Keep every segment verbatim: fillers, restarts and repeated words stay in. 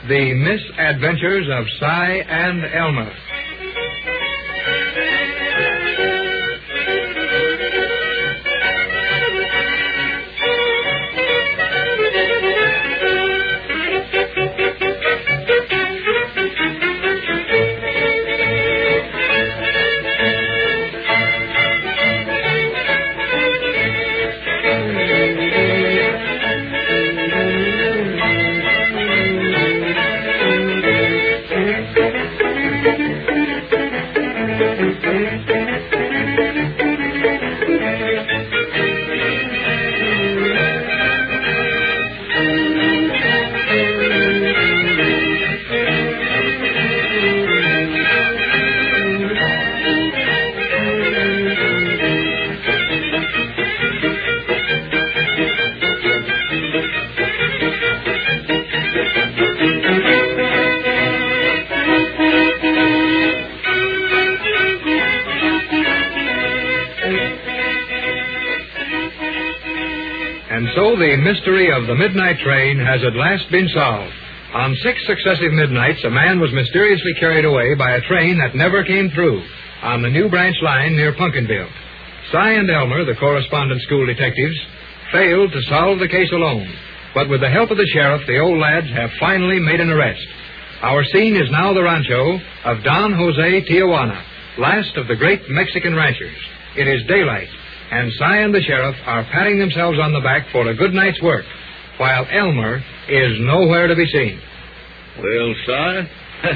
The Misadventures of Cy and Elmer. And so the mystery of the midnight train has at last been solved. On six successive midnights, a man was mysteriously carried away by a train that never came through on the New Branch line near Pumpkinville. Cy and Elmer, the correspondent school detectives, failed to solve the case alone. But with the help of the sheriff, the old lads have finally made an arrest. Our scene is now the rancho of Don Jose Tijuana, last of the great Mexican ranchers. It is daylight, and Cy and the sheriff are patting themselves on the back for a good night's work, while Elmer is nowhere to be seen. Well, Cy,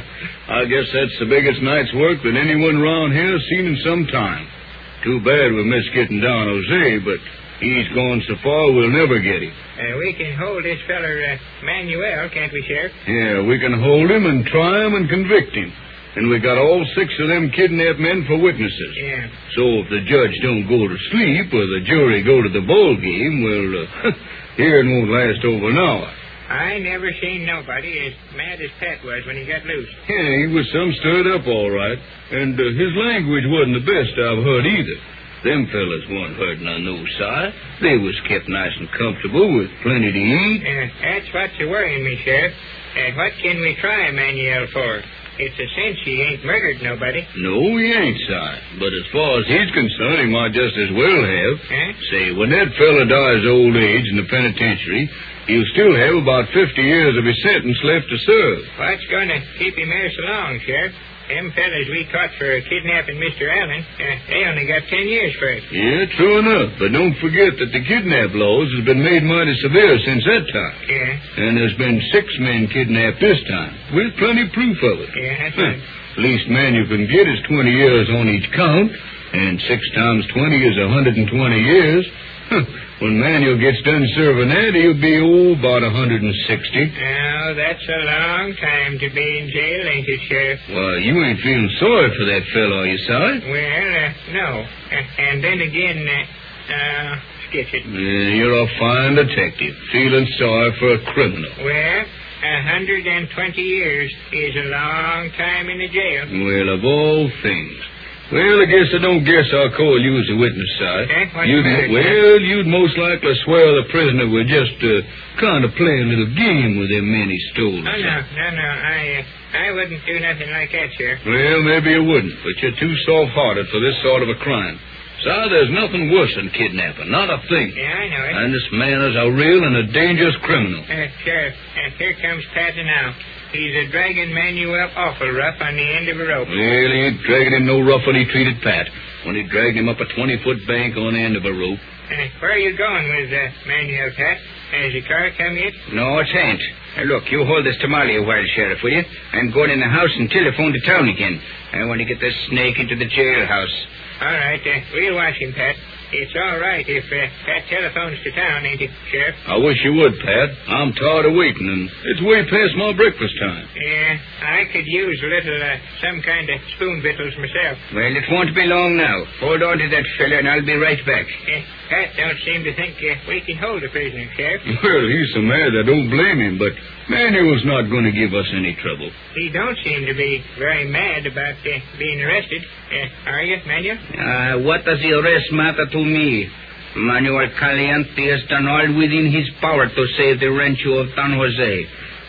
I guess that's the biggest night's work that anyone around here has seen in some time. Too bad we missed getting Don Jose, but he's gone so far we'll never get him. Uh, we can hold this feller, uh, Manuel, can't we, Sheriff? Yeah, we can hold him and try him and convict him. And we got all six of them kidnapped men for witnesses. Yeah. So if the judge don't go to sleep or the jury go to the ball game, well, uh, hearing won't last over an hour. I never seen nobody as mad as Pat was when he got loose. Yeah, he was some stirred up, all right. And uh, his language wasn't the best I've heard either. Them fellas weren't hurting on no side. They was kept nice and comfortable with plenty to eat. Uh, that's what's worrying me, Sheriff. Uh, what can we try Manuel for? It's a cinch he ain't murdered nobody. No, he ain't, Si. But as far as he's concerned, he might just as well have. Huh? Say, when that fella dies old age in the penitentiary, he'll still have about fifty years of his sentence left to serve. What's going to keep him there so long, Sheriff? Them fellas we caught for kidnapping Mister Allen, uh, they only got ten years for it. Yeah, true enough. But don't forget that the kidnap laws has been made mighty severe since that time. Yeah. And there's been six men kidnapped this time, with plenty proof of it. Yeah, that's huh. right. Least man you can get is twenty years on each count, and six times twenty is one hundred twenty years. Huh. When Manuel gets done serving that, he'll be, oh, about one hundred sixty. Now, that's a long time to be in jail, ain't it, Sheriff? Why, you ain't feeling sorry for that fellow, are you, Si? Well, uh, no. Uh, and then again, uh, uh, sketch it. Yeah, you're a fine detective, feeling sorry for a criminal. Well, a hundred and twenty years is a long time in the jail. Well, of all things. Well, I guess I don't guess I'll call you as a witness, Si. Eh? What's You'd, the matter, well, you'd most likely swear the prisoner would just uh, kind of play a little game with them men he stole. Oh, no, no, no. I uh, I wouldn't do nothing like that, Sheriff. Well, maybe you wouldn't, but you're too soft-hearted for this sort of a crime. Si, there's nothing worse than kidnapping, not a thing. Yeah, I know it. And this man is a real and a dangerous criminal. Uh, Sheriff, uh, here comes Pat now. He's a dragging Manuel awful rough on the end of a rope. Well, he ain't dragging him no rough when he treated Pat, when he dragged him up a twenty-foot bank on the end of a rope. Uh, where are you going with uh, Manuel, Pat? Has the car come yet? No, it ain't. Uh, look, you hold this tamale a while, Sheriff, will you? I'm going in the house and telephone to town again. I want to get this snake into the jailhouse. All right, uh, we'll watch him, Pat. It's all right if uh, Pat telephones to town, ain't it, Sheriff? I wish you would, Pat. I'm tired of waiting, and it's way past my breakfast time. Yeah, I could use a little, uh, some kind of spoon victuals myself. Well, it won't be long now. Hold on to that fella, and I'll be right back. Uh, Pat don't seem to think uh, we can hold a prisoner, Sheriff. Well, he's so mad I don't blame him, but Manuel's not going to give us any trouble. He don't seem to be very mad about uh, being arrested. Uh, are you, Manuel? Uh, what does the arrest matter to me? Manuel Caliente has done all within his power to save the rancho of Don Jose.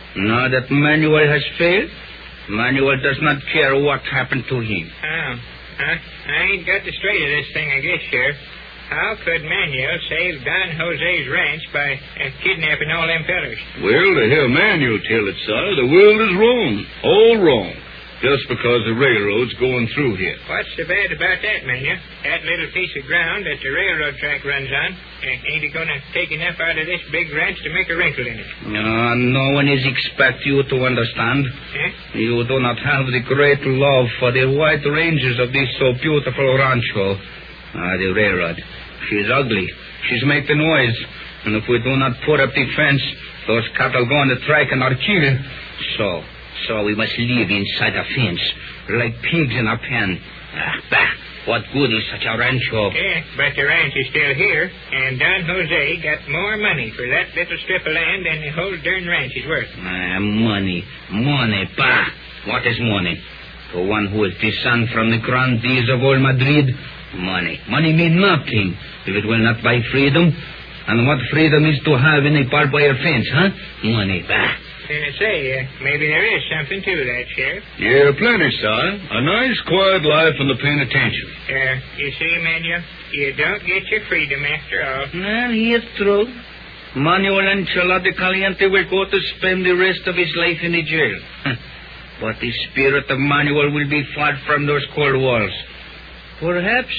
Now that Manuel has failed, Manuel does not care what happened to him. Oh, huh? I ain't got the straight of this thing, I guess, Sheriff. How could Manuel save Don Jose's ranch by uh, kidnapping all them fellers? Well, to hear Manuel tell it, sir, the world is wrong. All wrong. Just because the railroad's going through here. What's so bad about that, Manuel? That little piece of ground that the railroad track runs on, uh, ain't it going to take enough out of this big ranch to make a wrinkle in it? Uh, no one is expect you to understand. Huh? You do not have the great love for the white ranges of this so beautiful rancho. Ah, the railroad. She's ugly. She's make the noise. And if we do not put up the fence, those cattle go on the track and are killed. So... So we must live inside a fence, like pigs in a pen. Ah, bah, what good is such a rancho? Yeah, but the ranch is still here, and Don Jose got more money for that little strip of land than the whole darn ranch is worth. Ah, money, money, bah. What is money? To one who is the son from the grandees of old Madrid, money. Money means nothing if it will not buy freedom. And what freedom is to have in a barbed wire fence, huh? Money, bah. Uh, say, uh, maybe there is something to that, Sheriff. Yeah, plenty, sir. A nice, quiet life in the penitentiary. Uh, you see, Manuel, you don't get your freedom after all. Well, he is true. Manuel Anchola de Caliente will go to spend the rest of his life in the jail. But the spirit of Manuel will be far from those cold walls. Perhaps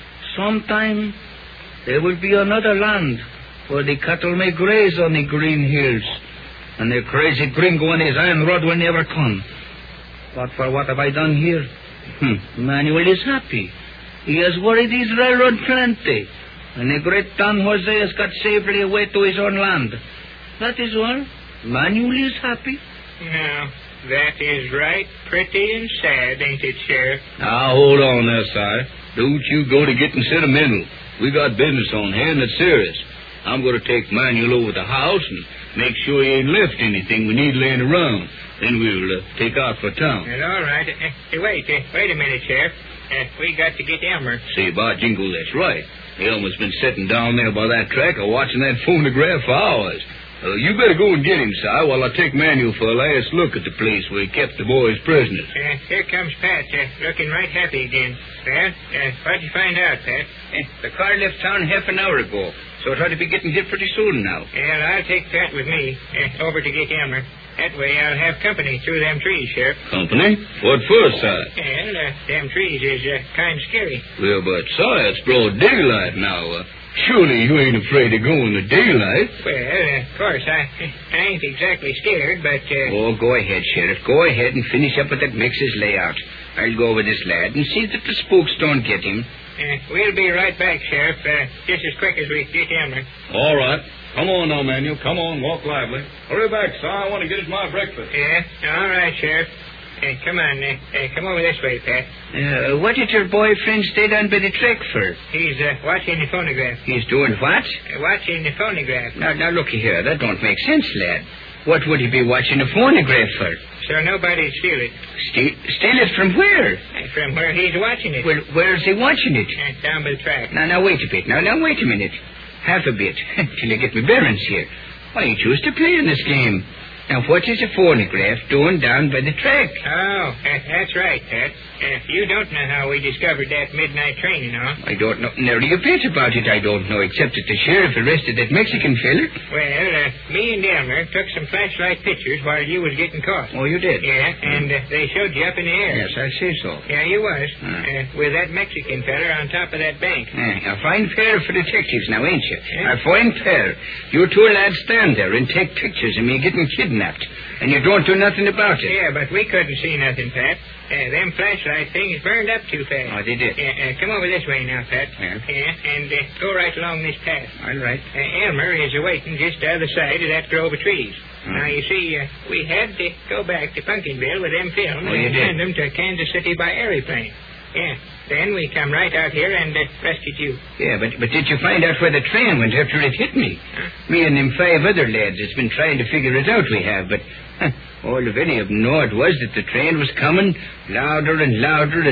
sometime there will be another land where the cattle may graze on the green hills. And the crazy gringo and his iron rod will never come. But for what have I done here? Hmm. Manuel is happy. He has worried his railroad plenty. And the great Don Jose has got safely away to his own land. That is all. Manuel is happy. Now, that is right pretty and sad, ain't it, Sheriff? Now, hold on there, sir. Don't you go to getting sentimental. We got business on hand that's serious. I'm going to take Manuel over the house and make sure he ain't left anything we need laying around. Then we'll uh, take out for town. Well, all right. Uh, uh, wait, uh, wait a minute, Sheriff. Uh, we got to get Elmer. See, by jingle, that's right. Elmer's been sitting down there by that track or watching that phonograph for hours. Uh, you better go and get him, Si, while I take Manuel for a last look at the place where he kept the boys prisoners. Uh, here comes Pat, uh, looking right happy again. Well, uh, what'd you find out, Pat? Eh, the car left town half an hour ago, so it ought to be getting here pretty soon now. Well, I'll take Pat with me uh, over to get Elmer. That way I'll have company through them trees, Sheriff. Company? What for, Si? Well, uh, them trees is uh, kind of scary. Well, but, Si, it's broad daylight now. Uh, surely you ain't afraid to go in the daylight. Well, uh, of course, I, I ain't exactly scared, but... Uh, Oh, go ahead, Sheriff. Go ahead and finish up with that Mex's layout. I'll go over this lad and see that the spooks don't get him. Uh, we'll be right back, Sheriff, uh, just as quick as we get Elmer. All right. Come on now, Manuel. Come on, walk lively. Hurry back, Si. I want to get us my breakfast. Yeah, all right, Sheriff. Uh, come on, uh, uh, come over this way, Pat. Uh, what did your boyfriend stay down by the track for? He's uh, watching the phonograph. He's doing what? Uh, watching the phonograph. Now, now, looky here. That don't make sense, lad. What would he be watching a phonograph for? So nobody'd steal it. Steal, steal it from where? Uh, from where he's watching it. Well, where's he watching it? Uh, down by the track. Now, now, wait a bit. Now, now, wait a minute. Half a bit, till I get my bearings here. Why, you choose to play in this game. Now, what is a phonograph doing down by the track? Oh, uh, that's right, Pat. Uh, you don't know how we discovered that midnight train, you know. I don't know nearly a bit about it, I don't know, except that the sheriff arrested that Mexican fella. Well, uh, me and Elmer took some flashlight pictures while you was getting caught. Oh, you did? Yeah, and uh, they showed you up in the air. Yes, I say so. Yeah, you was. Hmm. Uh, with that Mexican fella on top of that bank. Eh, a fine pair for detectives now, ain't you? Yeah. A fine pair. You two lads stand there and take pictures of me getting kidnapped, and you don't do nothing about it. Yeah, but we couldn't see nothing, Pat. Uh, them flashlight things burned up too fast. Oh, they did? Yeah, uh, come over this way now, Pat. Yeah. Yeah, and uh, go right along this path. All right. Uh, Elmer is awaiting just the other side of that grove of trees. Hmm. Now, you see, uh, we had to go back to Pumpkinville with them films Oh, you and did? send them to Kansas City by aeroplane. Yeah. Then we come right out here and uh, rescued you. Yeah, but but did you find out where the train went after it hit me? Huh? Me and them five other lads has been trying to figure it out, we have, but huh, all of any of them know it was that the train was coming louder and louder, and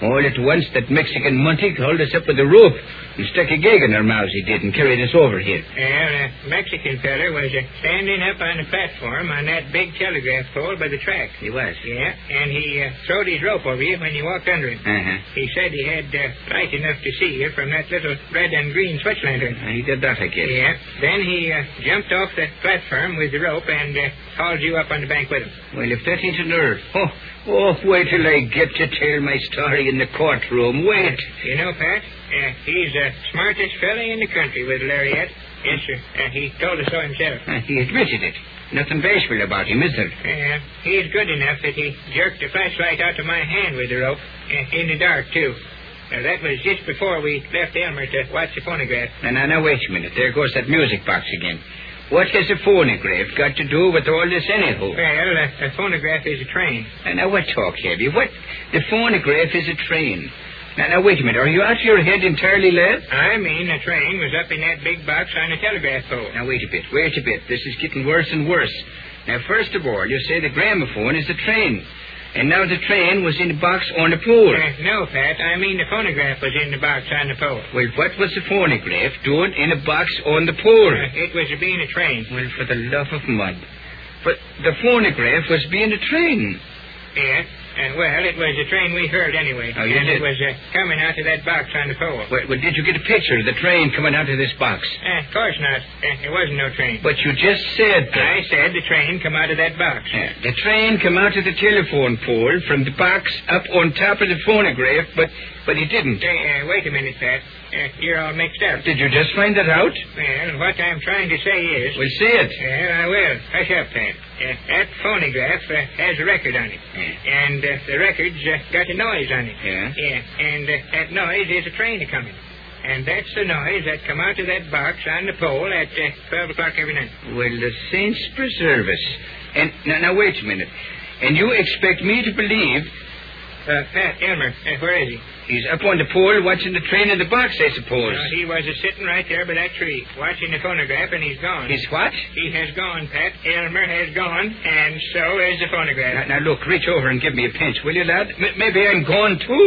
All at once, that Mexican Monty called us up with a rope and stuck a gag in our mouths, he did, and carried us over here. Well, a Mexican feller was uh, standing up on the platform on that big telegraph pole by the track. He was? Yeah, and he uh, throwed his rope over you when you walked under him. Uh-huh. He said he had uh, light enough to see you from that little red and green switch lantern. Uh, he did that, I guess. Yeah. Then he uh, jumped off the platform with the rope and uh, hauled you up on the bank with him. Well, if that ain't a nerve. Oh, oh, wait till I get to tell my story in the courtroom. Wait. You know, Pat, uh, he's the smartest fella in the country with Lariat. Yes, sir. Uh, he told us so himself. Uh, he admitted it. Nothing bashful about him, is there? Yeah, he's good enough that he jerked the flashlight out of my hand with the rope, uh, in the dark, too. Now, that was just before we left Elmer to watch the phonograph. Now, now, now, wait a minute. There goes that music box again. What has a phonograph got to do with all this anyhow? Well, uh, a phonograph is a train. Now, now, what talk have you? What? The phonograph is a train. Now, now, wait a minute. Are you out of your head entirely, lad? I mean, the train was up in that big box on the telegraph pole. Now, wait a bit. Wait a bit. This is getting worse and worse. Now, first of all, you say the gramophone is the train. And now the train was in the box on the pole. Uh, no, Pat. I mean the phonograph was in the box on the pole. Well, what was the phonograph doing in a box on the pole? Uh, it was being a train. Well, for the love of mud. But the phonograph was being a train. Yeah. And, well, it was a train we heard anyway. Oh, you and did? it was uh, coming out of that box on the pole. Well, well, did you get a picture of the train coming out of this box? Uh, of course not. Uh, there wasn't no train. But you just said that. I said the train come out of that box. Yeah, the train come out of the telephone pole from the box up on top of the phonograph, but but it didn't. Hey, uh, wait a minute, Pat. Uh, you're all mixed up. Did you just find that out? Well, what I'm trying to say is... Well, say it. Well, I will. Hush up, Pat. Uh, that phonograph uh, has a record on it. Yeah. And uh, the record's uh, got a noise on it. Yeah? Yeah, and uh, that noise is a train a-coming. And that's the noise that come out of that box on the pole at uh, twelve o'clock every night. Well, the saints preserve us. And now, now, wait a minute. And you expect me to believe... Uh, Pat, Elmer, uh, where is he? He's up on the pole watching the train in the box, I suppose. No, he was a sitting right there by that tree, watching the phonograph, and he's gone. He's what? He has gone, Pat. Elmer has gone, and so is the phonograph. Now, now, look, reach over and give me a pinch, will you, lad? M- maybe I'm gone, too.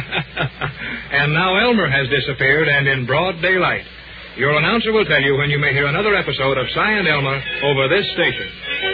And now Elmer has disappeared, and in broad daylight. Your announcer will tell you when you may hear another episode of Cy and Elmer over this station.